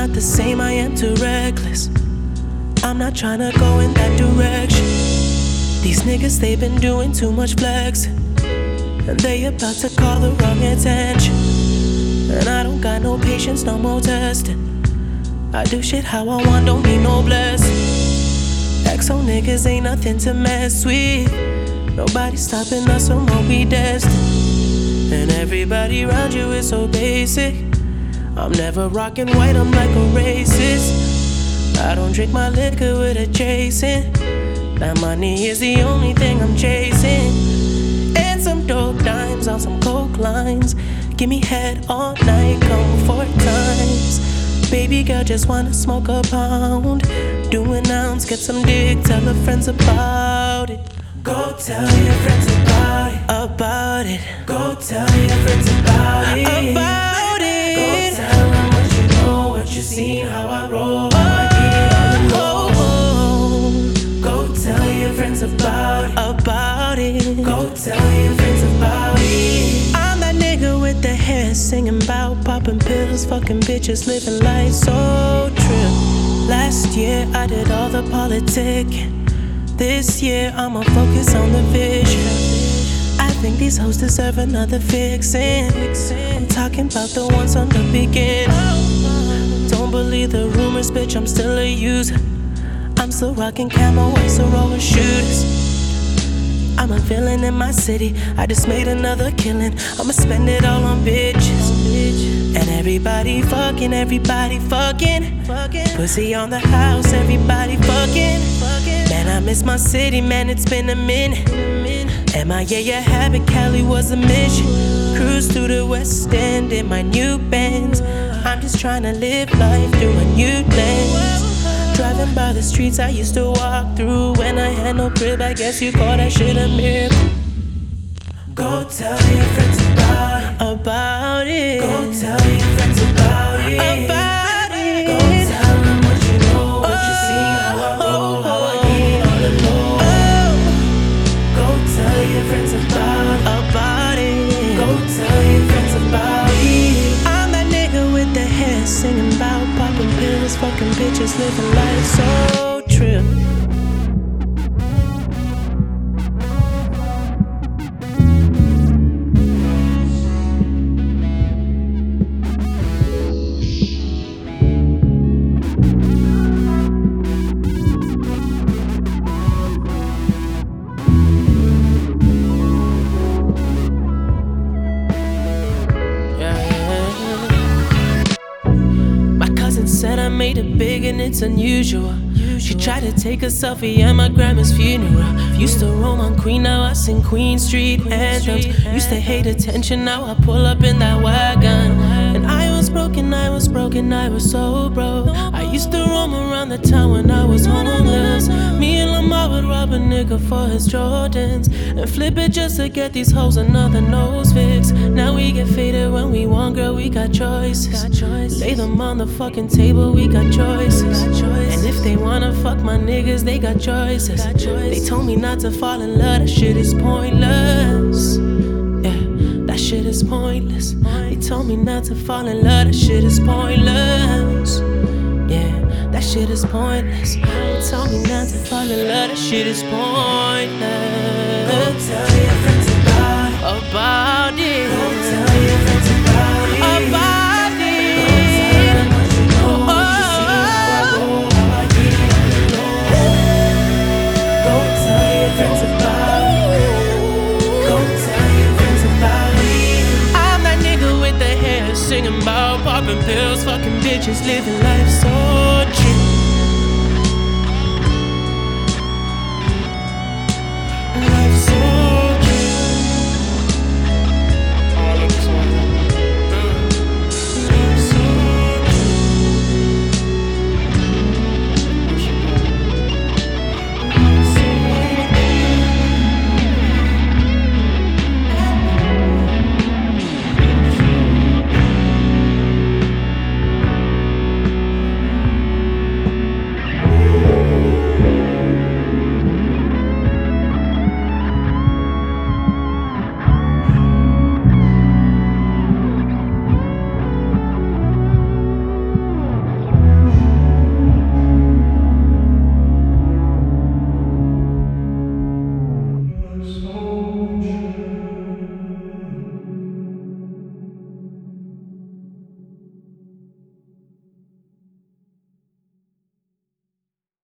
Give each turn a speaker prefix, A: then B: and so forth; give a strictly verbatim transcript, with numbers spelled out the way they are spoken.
A: not the same, I am too reckless. I'm not tryna go in that direction. These niggas, they been doing too much flexing, and they about to call the wrong attention. And I don't got no patience, no more testing. I do shit how I want, don't need no blessing. X O niggas ain't nothing to mess with. Nobody stopping us from what we destined. And everybody around you is so basic. I'm never rocking white, I'm like a racist. I don't drink my liquor with a chasing. That money is the only thing I'm chasing. And some dope dimes on some coke lines. Give me head all night, come four times. Baby girl just wanna smoke a pound. Do an ounce, get some dick, tell her friends about it. Go tell your friends about it. About it. Go tell your friends about it. About it. Go tell them what you know, what you seen, how I roll, how I get on the low. Go tell your friends about it. About it. Go tell your friends about it. I'm that nigga with the hair singing about popping pills, fucking bitches, living life so true. Last year I did all the politicking. This year I'ma focus on the vision. I think these hoes deserve another fixin'. I'm talking about the ones from the beginning. Don't believe the rumors, bitch, I'm still a user. I'm still rocking camo, white Sororo shooters. I'm a villain in my city, I just made another killing. I'ma spend it all on bitches. And everybody fucking, everybody fucking. Pussy on the house, everybody fucking. Man, I miss my city, man, it's been a minute. M I A a habit, Cali was a mission. Cruise through the West End in my new Benz. I'm just tryna live life through a new lens. Driving by the streets I used to walk through when I had no crib, I guess you call that shit a miracle. Go tell your friends about it. About it. Go tell your friends about it. About it. Go tell them what you know, what you see, how I roll, how I get on the low. Go tell your friends about it. About it. Go tell your friends about it. I'm that nigga with the hair singing about popping pills, fucking bitches, living life so true. Said I made it big and it's unusual. She tried to take a selfie at my grandma's funeral. Used to roam on Queen, now I sing Queen Street anthems. Used to hate attention, now I pull up in that wagon. And I was broken, I was broken, I was so broke. I used to roam around the town when I was homeless. Me and Lamar would rob a nigga for his Jordans and flip it just to get these hoes another nose fix. Now we get faded when we want, girl, we got choices. Lay them on the fucking table, we got choices. And if they wanna fuck my niggas, they got choices. They told me not to fall in love, that shit is pointless. Yeah, that shit is pointless. They told me not to fall in love, that shit is pointless. Yeah, that shit is pointless. They told me not to fall in love, that shit is pointless. Go tell your friends about it. About it. Go tell your friends about it. About it. Go tell them what you know, what you see, how I roll, how I get on the low. Go tell your friends about it. Go tell your friends about it. I'm that nigga with the hair singing about popping pills, fucking bitches, living life so true.